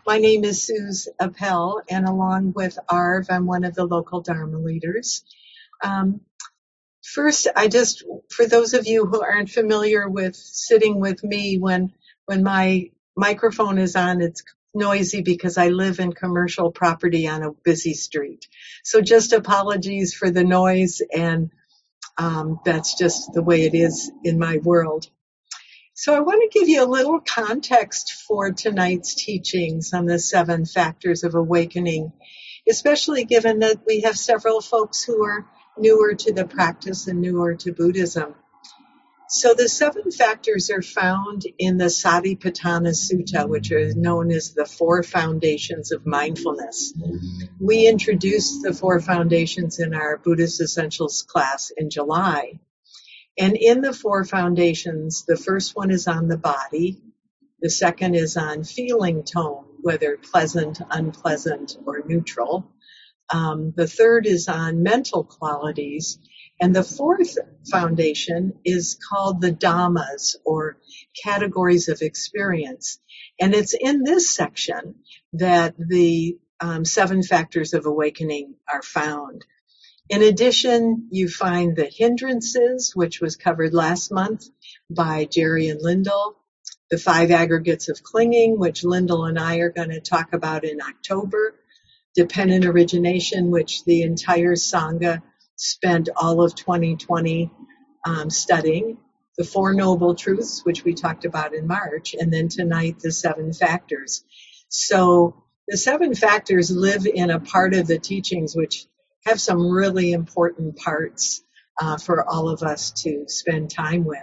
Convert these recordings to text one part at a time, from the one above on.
My name is Suze Appel, and along with Arv, I'm one of the local Dharma leaders. First, for those of you who aren't familiar with sitting with me when my microphone is on, it's noisy because I live in commercial property on a busy street. So just apologies for the noise, and that's just the way it is in my world. So I want to give you a little context for tonight's teachings on the 7 factors of awakening, especially given that we have several folks who are newer to the practice and newer to Buddhism. So the 7 factors are found in the Satipatthana Sutta, which are known as the 4 foundations of mindfulness. We introduced the 4 foundations in our Buddhist Essentials class in July. And in the 4 foundations, the first one is on the body, the second is on feeling tone, whether pleasant, unpleasant, or neutral. The third is on mental qualities, and the 4th foundation is called the Dhammas, or categories of experience. And it's in this section that the 7 factors of awakening are found. In addition, you find the hindrances, which was covered last month by Jerry and Lyndall, the 5 aggregates of clinging, which Lyndall and I are going to talk about in October, dependent origination, which the entire Sangha spent all of 2020 studying, the 4 noble truths, which we talked about in March, and then tonight the 7 factors. So the 7 factors live in a part of the teachings which have some really important parts for all of us to spend time with.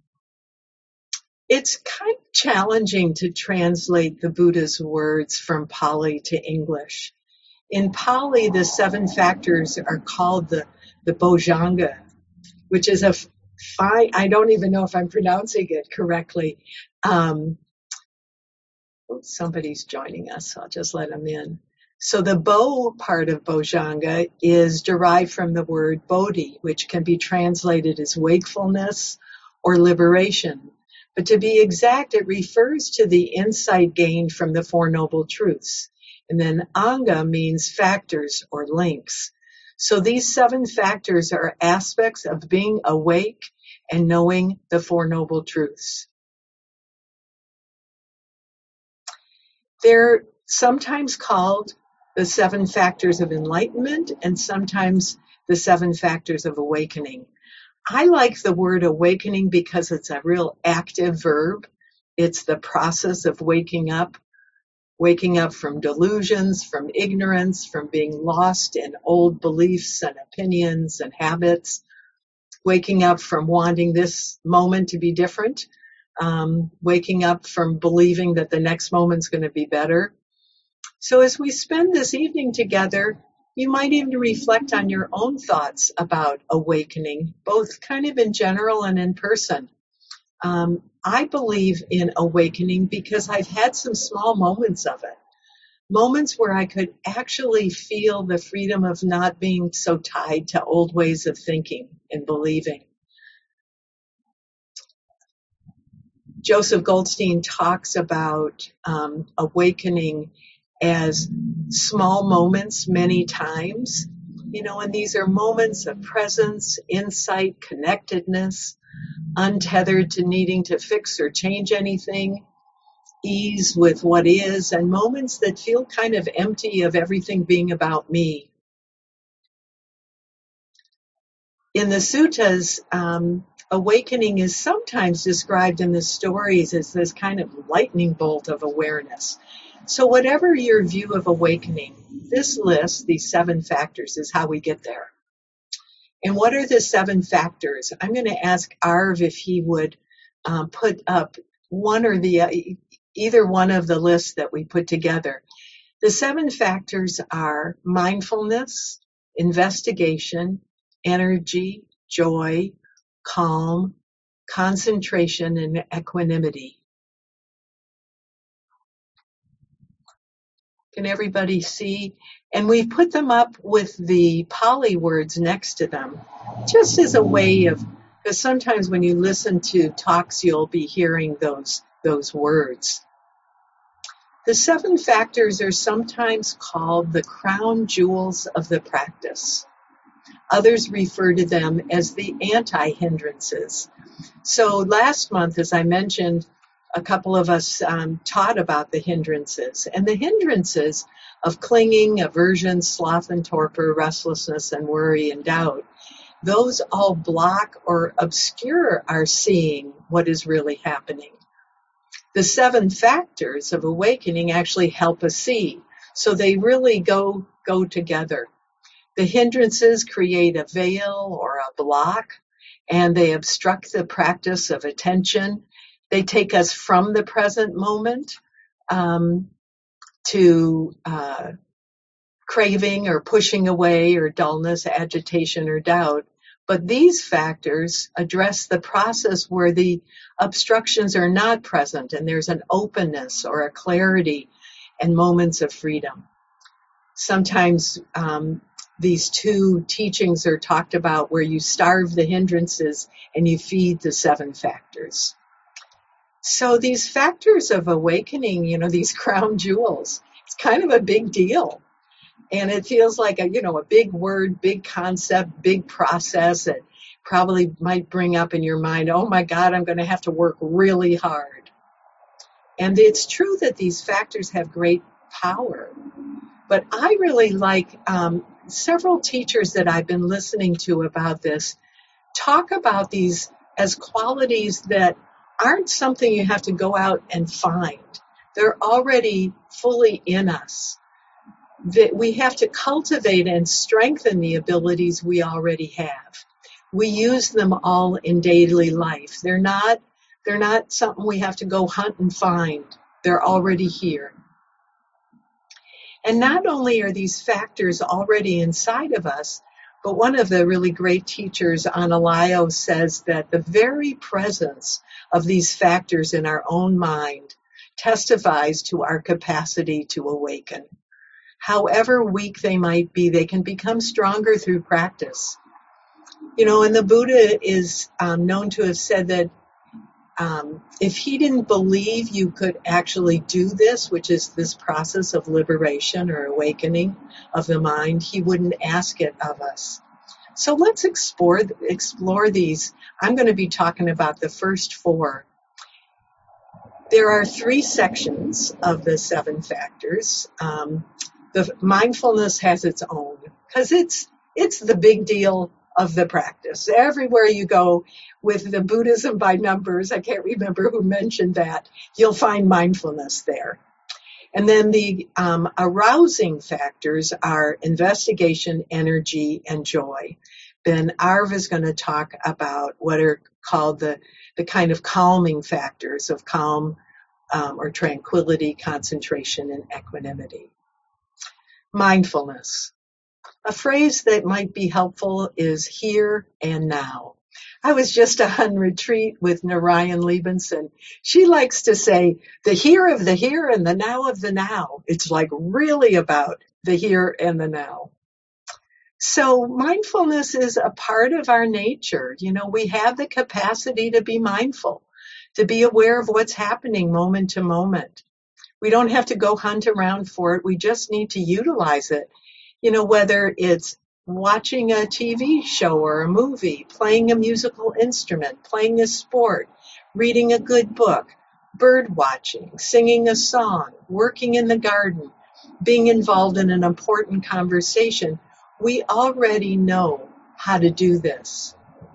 It's kind of challenging to translate the Buddha's words from Pali to English. In Pali, the 7 factors are called the Bojjhanga, which is I don't even know if I'm pronouncing it correctly. Somebody's joining us, so I'll just let them in. So the Bo part of Bojjhanga is derived from the word Bodhi, which can be translated as wakefulness or liberation. But to be exact, it refers to the insight gained from the 4 noble truths. And then Anga means factors or links. So these 7 factors are aspects of being awake and knowing the 4 noble truths. They're sometimes called the 7 factors of enlightenment and sometimes the 7 factors of awakening. I like the word awakening because it's a real active verb. It's the process of waking up from delusions, from ignorance, from being lost in old beliefs and opinions and habits, waking up from wanting this moment to be different, waking up from believing that the next moment's going to be better. So as we spend this evening together, you might even reflect on your own thoughts about awakening, both kind of in general and in person. I believe in awakening because I've had some small moments of it. Moments where I could actually feel the freedom of not being so tied to old ways of thinking and believing. Joseph Goldstein talks about awakening as small moments many times, and these are moments of presence, insight, connectedness, untethered to needing to fix or change anything, ease with what is, and moments that feel kind of empty of everything being about me. In the suttas, awakening is sometimes described in the stories as this kind of lightning bolt of awareness. So whatever your view of awakening, this list, these 7 factors, is how we get there. And what are the 7 factors? I'm going to ask Arv if he would put up one or either one of the lists that we put together. The 7 factors are mindfulness, investigation, energy, joy, calm, concentration, and equanimity. Can everybody see? And we put them up with the Pali words next to them, just as a way of, because sometimes when you listen to talks, you'll be hearing those words. The 7 factors are sometimes called the crown jewels of the practice. Others refer to them as the anti-hindrances. So last month, as I mentioned, a couple of us taught about the hindrances. And the hindrances of clinging, aversion, sloth and torpor, restlessness and worry and doubt, those all block or obscure our seeing what is really happening. The 7 factors of awakening actually help us see. So they really go together. The hindrances create a veil or a block, and they obstruct the practice of attention. They take us from the present moment to craving or pushing away or dullness, agitation or doubt. But these factors address the process where the obstructions are not present and there's an openness or a clarity and moments of freedom. Sometimes these 2 teachings are talked about where you starve the hindrances and you feed the 7 factors. So these factors of awakening, these crown jewels, it's kind of a big deal. And it feels like a big word, big concept, big process that probably might bring up in your mind, oh my God, I'm going to have to work really hard. And it's true that these factors have great power. But I really like several teachers that I've been listening to about this talk about these as qualities that aren't something you have to go out and find. They're already fully in us. That we have to cultivate and strengthen the abilities we already have. We use them all in daily life. They're not something we have to go hunt and find. They're already here. And not only are these factors already inside of us, but one of the really great teachers, Analayo, says that the very presence of these factors in our own mind testifies to our capacity to awaken. However weak they might be, they can become stronger through practice. And the Buddha is known to have said that if he didn't believe you could actually do this, which is this process of liberation or awakening of the mind, he wouldn't ask it of us. So let's explore these. I'm going to be talking about the first 4. There are 3 sections of the 7 factors. The mindfulness has its own, because it's the big deal of the practice. Everywhere you go with the Buddhism by numbers, I can't remember who mentioned that, you'll find mindfulness there. And then the arousing factors are investigation, energy, and joy. Then Arv is going to talk about what are called the kind of calming factors of calm or tranquility, concentration, and equanimity. Mindfulness. A phrase that might be helpful is here and now. I was just on retreat with Narayan Liebenson. She likes to say the here of the here and the now of the now. It's like really about the here and the now. So mindfulness is a part of our nature. We have the capacity to be mindful, to be aware of what's happening moment to moment. We don't have to go hunt around for it. We just need to utilize it. Whether it's watching a TV show or a movie, playing a musical instrument, playing a sport, reading a good book, bird watching, singing a song, working in the garden, being involved in an important conversation, we already know how to do this.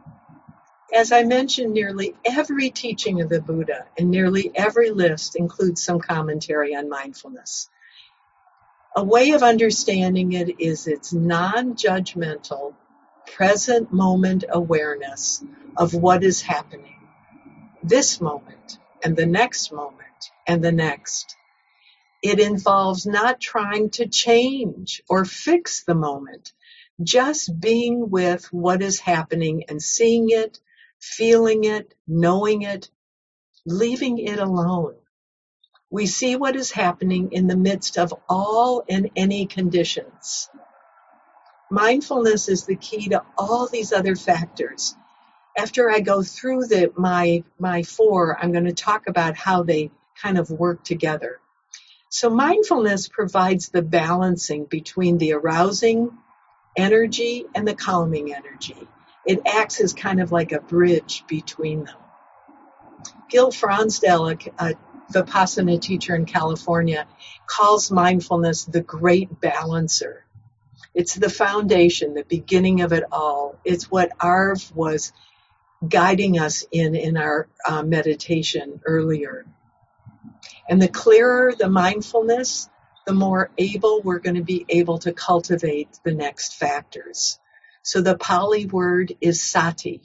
As I mentioned, nearly every teaching of the Buddha and nearly every list includes some commentary on mindfulness. A way of understanding it is its non-judgmental, present moment awareness of what is happening, this moment and the next moment and the next. It involves not trying to change or fix the moment, just being with what is happening and seeing it, feeling it, knowing it, leaving it alone. We see what is happening in the midst of all and any conditions. Mindfulness is the key to all these other factors. After I go through my 4, I'm going to talk about how they kind of work together. So mindfulness provides the balancing between the arousing energy and the calming energy. It acts as kind of like a bridge between them. Gil Fronsdale, a Vipassana teacher in California, calls mindfulness the great balancer. It's the foundation, the beginning of it all. It's what Arv was guiding us in our meditation earlier. And the clearer the mindfulness, the more able we're going to be able to cultivate the next factors. So the Pali word is sati.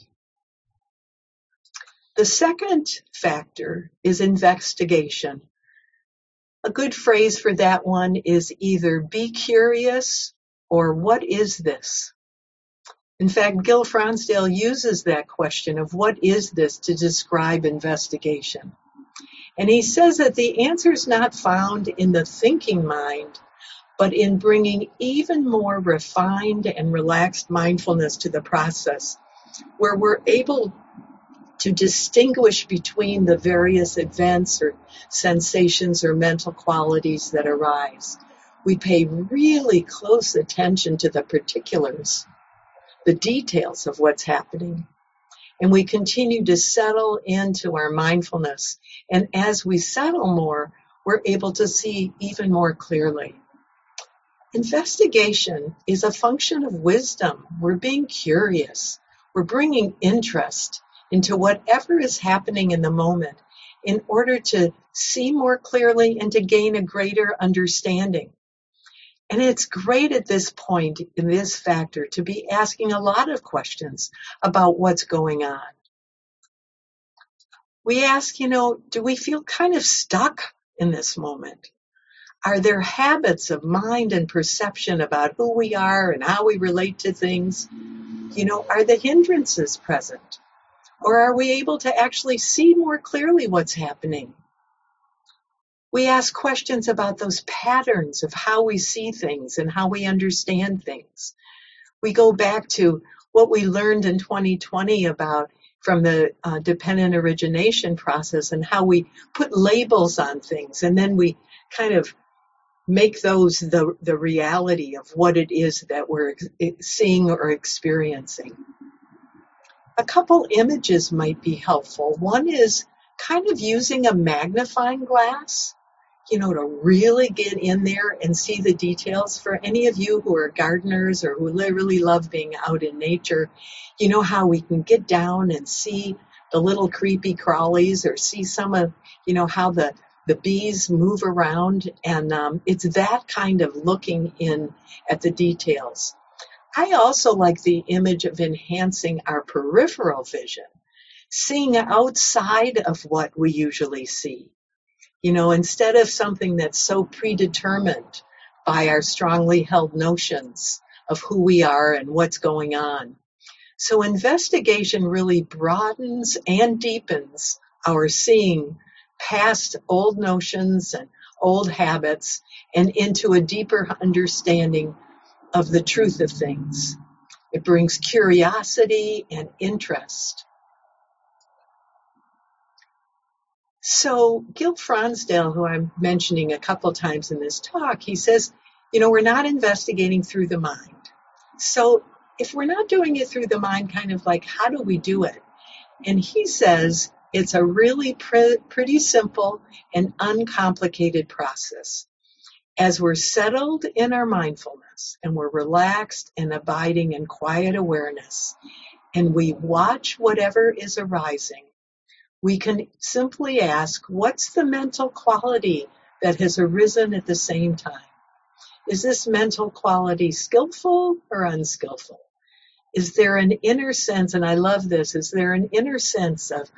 The second factor is investigation. A good phrase for that one is either be curious or what is this? In fact, Gil Fronsdale uses that question of what is this to describe investigation. And he says that the answer is not found in the thinking mind, but in bringing even more refined and relaxed mindfulness to the process, where we're able to distinguish between the various events or sensations or mental qualities that arise. We pay really close attention to the particulars, the details of what's happening. And we continue to settle into our mindfulness. And as we settle more, we're able to see even more clearly. Investigation is a function of wisdom. We're being curious. We're bringing interest into whatever is happening in the moment in order to see more clearly and to gain a greater understanding. And it's great at this point in this factor to be asking a lot of questions about what's going on. We ask, do we feel kind of stuck in this moment? Are there habits of mind and perception about who we are and how we relate to things? Are the hindrances present? Or are we able to actually see more clearly what's happening? We ask questions about those patterns of how we see things and how we understand things. We go back to what we learned in 2020 about from the dependent origination process and how we put labels on things and then we kind of make those the reality of what it is that we're seeing or experiencing. A couple images might be helpful. One is kind of using a magnifying glass, to really get in there and see the details. For any of you who are gardeners or who really love being out in nature, you know how we can get down and see the little creepy crawlies or see some of, how the bees move around. And it's that kind of looking in at the details. I also like the image of enhancing our peripheral vision, seeing outside of what we usually see. Instead of something that's so predetermined by our strongly held notions of who we are and what's going on. So investigation really broadens and deepens our seeing past old notions and old habits and into a deeper understanding of the truth of things. It brings curiosity and interest. So Gil Fronsdale, who I'm mentioning a couple times in this talk, he says, we're not investigating through the mind. So if we're not doing it through the mind, kind of like, how do we do it? And he says it's a really pretty simple and uncomplicated process. As we're settled in our mindfulness and we're relaxed and abiding in quiet awareness, and we watch whatever is arising, we can simply ask, what's the mental quality that has arisen at the same time? Is this mental quality skillful or unskillful? Is there an inner sense, and I love this, is there an inner sense of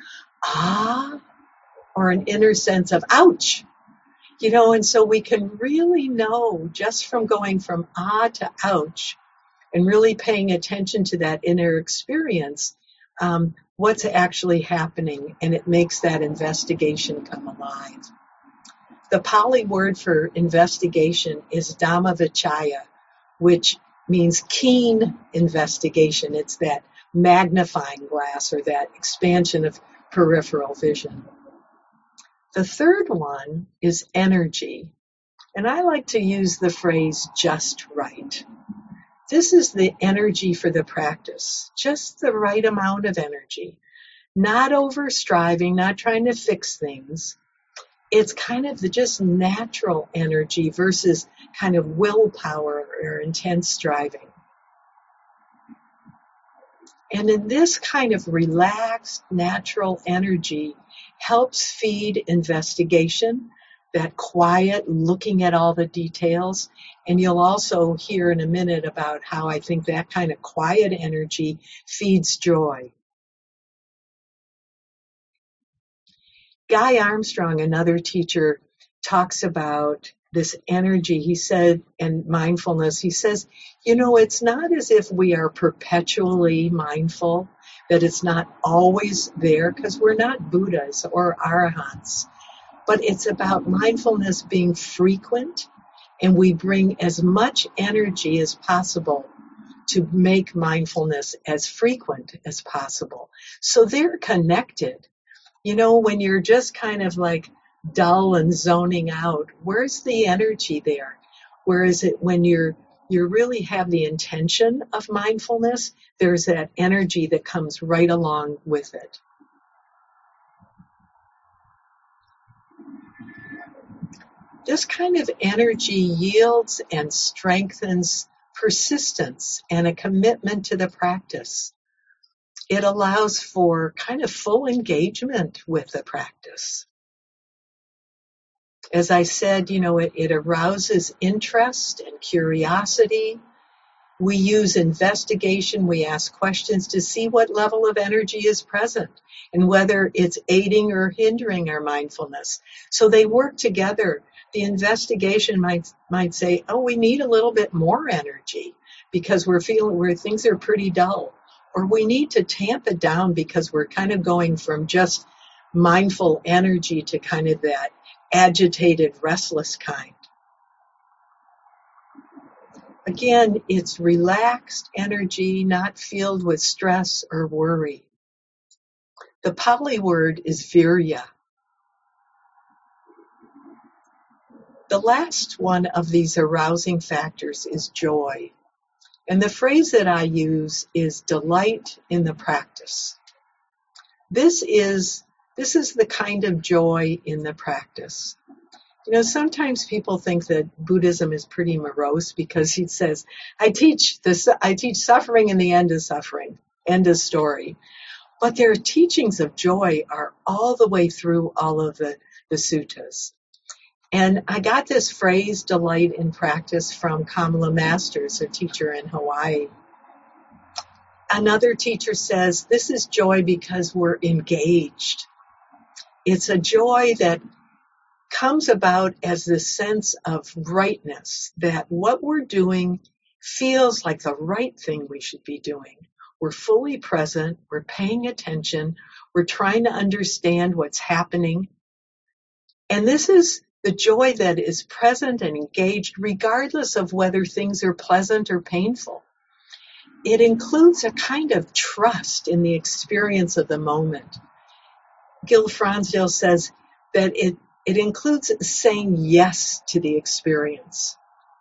or an inner sense of ouch? And so we can really know just from going from to ouch and really paying attention to that inner experience, what's actually happening, and it makes that investigation come alive. The Pali word for investigation is Dhammavichaya, which means keen investigation. It's that magnifying glass or that expansion of peripheral vision. The third one is energy. And I like to use the phrase just right. This is the energy for the practice, just the right amount of energy, not over striving, not trying to fix things. It's kind of the just natural energy versus kind of willpower or intense striving. And in this kind of relaxed, natural energy helps feed investigation, that quiet looking at all the details. And you'll also hear in a minute about how I think that kind of quiet energy feeds joy. Guy Armstrong, another teacher, talks about this energy, he said, and mindfulness. He says, it's not as if we are perpetually mindful, that it's not always there, because we're not Buddhas or Arahants. But it's about mindfulness being frequent, and we bring as much energy as possible to make mindfulness as frequent as possible. So they're connected. When you're just kind of like dull and zoning out, where's the energy there? Whereas when you really have the intention of mindfulness, there's that energy that comes right along with it. This kind of energy yields and strengthens persistence and a commitment to the practice. It allows for kind of full engagement with the practice. As I said, it arouses interest and curiosity. We use investigation. We ask questions to see what level of energy is present and whether it's aiding or hindering our mindfulness. So they work together. The investigation might say, oh, we need a little bit more energy because we're feeling where things are pretty dull. Or we need to tamp it down because we're kind of going from just mindful energy to kind of that agitated, restless kind. Again, it's relaxed energy, not filled with stress or worry. The Pali word is virya. The last one of these arousing factors is joy. And the phrase that I use is delight in the practice. This is the kind of joy in the practice. Sometimes people think that Buddhism is pretty morose because he says, I teach suffering and the end is suffering, end of story. But their teachings of joy are all the way through all of the suttas. And I got this phrase, delight in practice, from Kamala Masters, a teacher in Hawaii. Another teacher says, this is joy because we're engaged. It's a joy that comes about as this sense of rightness, that what we're doing feels like the right thing we should be doing. We're fully present, we're paying attention, we're trying to understand what's happening. And this is the joy that is present and engaged regardless of whether things are pleasant or painful. It includes a kind of trust in the experience of the moment. Gil Fronsdale says that it includes saying yes to the experience.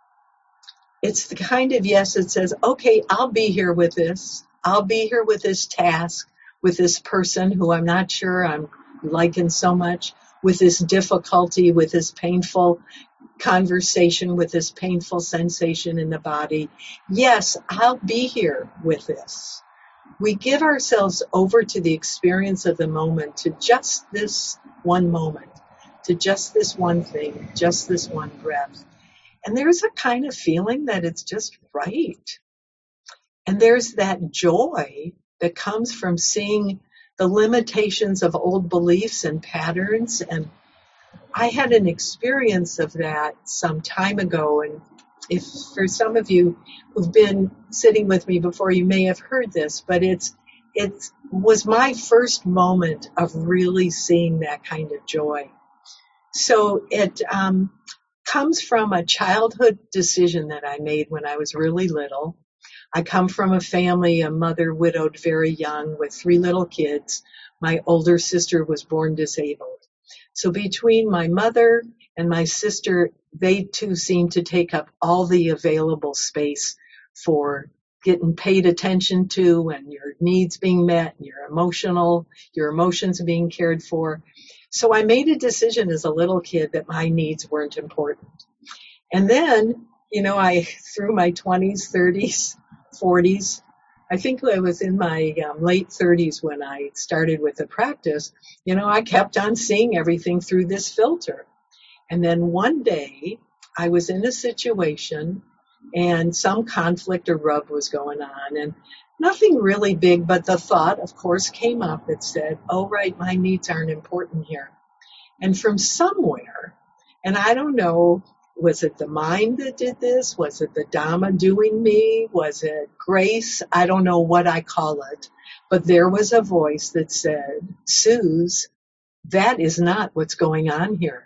It's the kind of yes that says, okay, I'll be here with this. I'll be here with this task, with this person who I'm not sure I'm liking so much, with this difficulty, with this painful conversation, with this painful sensation in the body. Yes, I'll be here with this. We give ourselves over to the experience of the moment, to just this one moment, to just this one thing, just this one breath. And there's a kind of feeling that it's just right. And there's that joy that comes from seeing the limitations of old beliefs and patterns. And I had an experience of that some time ago. And if for some of you who've been sitting with me before, you may have heard this, but it was my first moment of really seeing that kind of joy. So it comes from a childhood decision that I made when I was really little. I come from a family, a mother widowed very young with 3 little kids. My older sister was born disabled. So between my mother and my sister, they too seem to take up all the available space for getting paid attention to and your needs being met and your emotions being cared for. So I made a decision as a little kid that my needs weren't important. And then, I, through my 20s, 30s, 40s, I think I was in my late 30s when I started with the practice, I kept on seeing everything through this filter. And then one day I was in a situation and some conflict or rub was going on, and nothing really big, but the thought, of course, came up that said, oh, right, my needs aren't important here. And from somewhere, and I don't know, was it the mind that did this? Was it the Dhamma doing me? Was it grace? I don't know what I call it. But there was a voice that said, Suze, that is not what's going on here.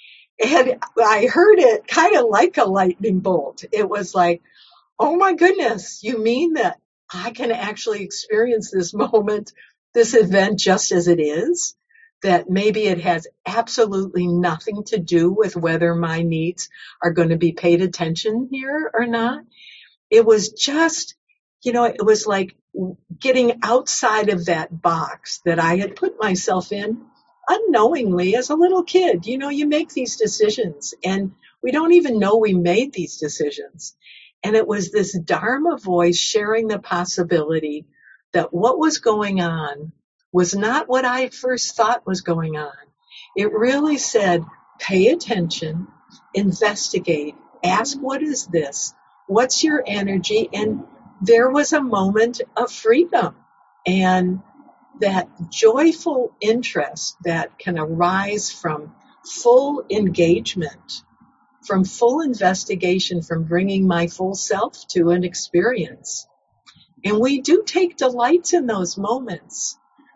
And I heard it kind of like a lightning bolt. It was like, oh my goodness, you mean that I can actually experience this moment, this event just as it is? That maybe it has absolutely nothing to do with whether my needs are going to be paid attention here or not. It was just, it was like getting outside of that box that I had put myself in unknowingly as a little kid. You make these decisions and we don't even know we made these decisions. And it was this Dharma voice sharing the possibility that what was going on was not what I first thought was going on. It really said, pay attention, investigate, ask, what is this? What's your energy? And there was a moment of freedom and that joyful interest that can arise from full engagement, from full investigation, from bringing my full self to an experience. And we do take delights in those moments.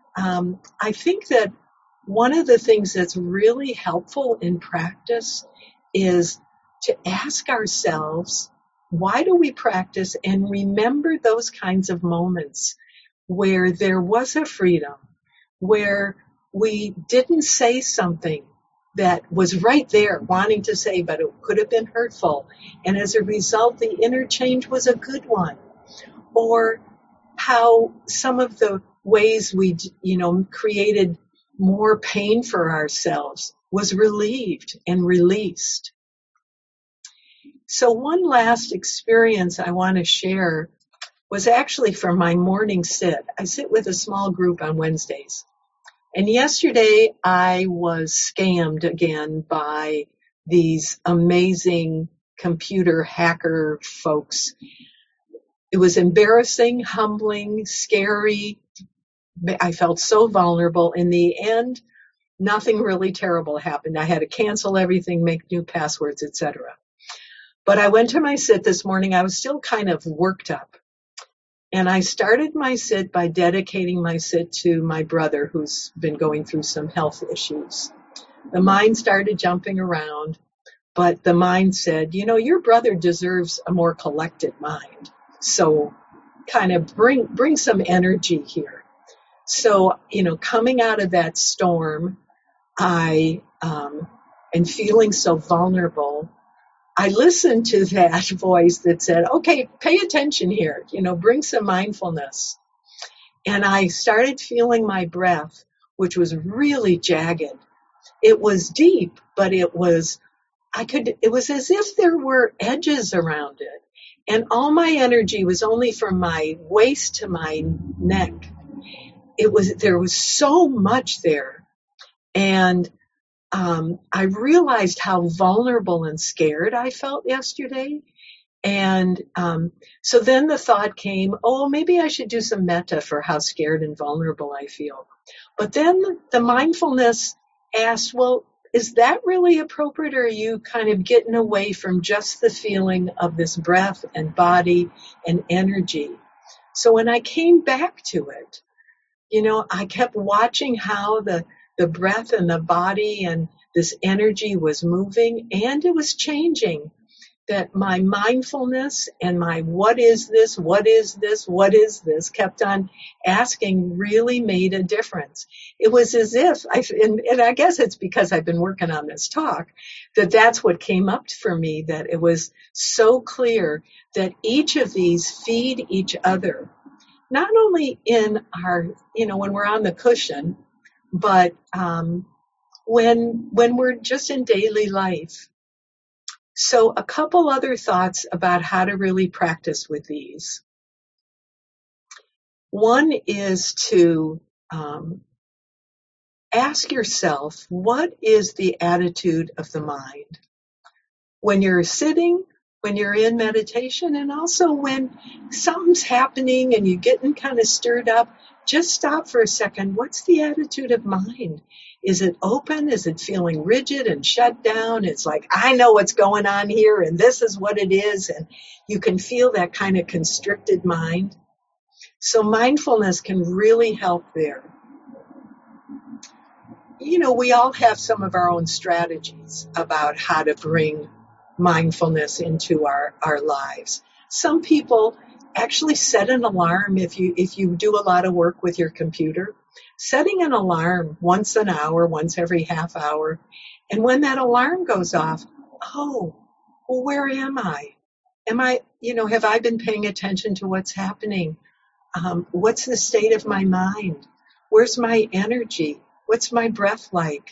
I think that one of the things that's really helpful in practice is to ask ourselves, why do we practice, and remember those kinds of moments where there was a freedom, where we didn't say something that was right there wanting to say, but it could have been hurtful. And as a result, the interchange was a good one. Or how some of the ways we, created more pain for ourselves was relieved and released. So one last experience I want to share was actually from my morning sit. I sit with a small group on Wednesdays. And yesterday I was scammed again by these amazing computer hacker folks. It was embarrassing, humbling, scary. I felt so vulnerable. In the end, nothing really terrible happened. I had to cancel everything, make new passwords, etc. But I went to my sit this morning. I was still kind of worked up. And I started my sit by dedicating my sit to my brother who's been going through some health issues. The mind started jumping around, but the mind said, your brother deserves a more collected mind. So kind of bring some energy here. So, coming out of that storm, I and feeling so vulnerable, I listened to that voice that said, okay, pay attention here, bring some mindfulness. And I started feeling my breath, which was really jagged. It was deep, but it was as if there were edges around it. And all my energy was only from my waist to my neck. There was so much there. And I realized how vulnerable and scared I felt yesterday. And so then the thought came, maybe I should do some metta for how scared and vulnerable I feel. But then the mindfulness asked, well, is that really appropriate, or are you kind of getting away from just the feeling of this breath and body and energy? So when I came back to it, I kept watching how the breath and the body and this energy was moving, and it was changing. that my mindfulness and my what is this, what is this, what is this kept on asking really made a difference. It was as if, and I guess it's because I've been working on this talk, that's what came up for me, that it was so clear that each of these feed each other, not only in our, when we're on the cushion, but when we're just in daily life. So a couple other thoughts about how to really practice with these. One is to ask yourself, what is the attitude of the mind? When you're sitting, when you're in meditation, and also when something's happening and you're getting kind of stirred up, just stop for a second. What's the attitude of mind? Is it open? Is it feeling rigid and shut down? It's like, I know what's going on here and this is what it is. And you can feel that kind of constricted mind. So mindfulness can really help there. We all have some of our own strategies about how to bring mindfulness into our lives. Some people actually set an alarm. If you do a lot of work with your computer, setting an alarm once an hour, once every half hour. And when that alarm goes off, well, where am I? Have I been paying attention to what's happening? What's the state of my mind? Where's my energy? What's my breath like?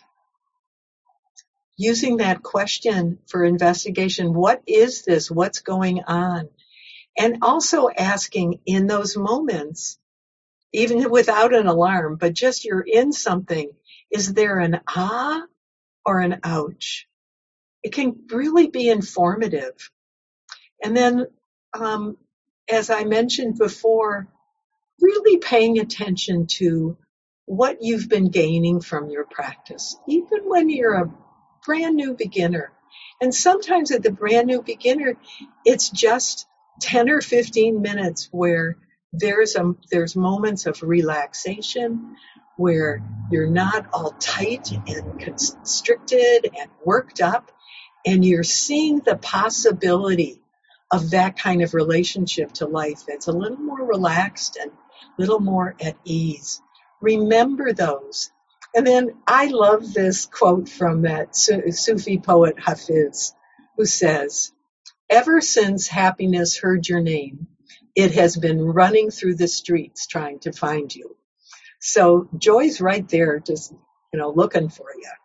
Using that question for investigation, what is this? What's going on? And also asking in those moments, even without an alarm, but just you're in something, is there an ah or an ouch? It can really be informative. And then, as I mentioned before, really paying attention to what you've been gaining from your practice, even when you're a brand new beginner. And sometimes at the brand new beginner, it's just 10 or 15 minutes where there's moments of relaxation, where you're not all tight and constricted and worked up, and you're seeing the possibility of that kind of relationship to life that's a little more relaxed and a little more at ease. Remember those. And then I love this quote from that Sufi poet Hafiz, who says, "Ever since happiness heard your name, it has been running through the streets trying to find you." So joy's right there, just, looking for you.